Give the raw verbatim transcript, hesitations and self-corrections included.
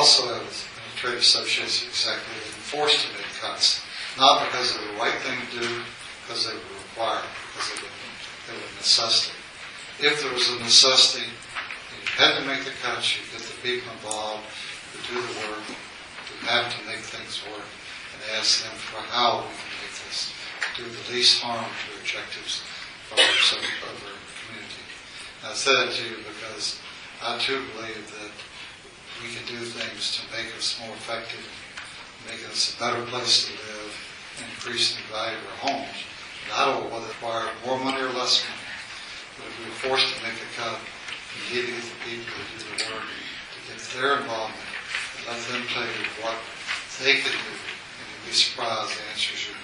also have trade associates exactly forced to make cuts, not because of the right thing to do, because they were required, because they were, they were necessity. If there was a necessity, you had to make the cuts, you get the people involved, who do the work, who have to make things work, and ask them for how we can make this do the least harm to objectives of our, of our community. And I said that to you because I too believe that we can do things to make us more effective, make us a better place to live, and increase the value of our homes. And I don't know whether it requires more money or less money. But if we were forced to make a cut, we need to get the people to do the work, to get their involvement, and let them tell you what they can do. And you'll be surprised the answers you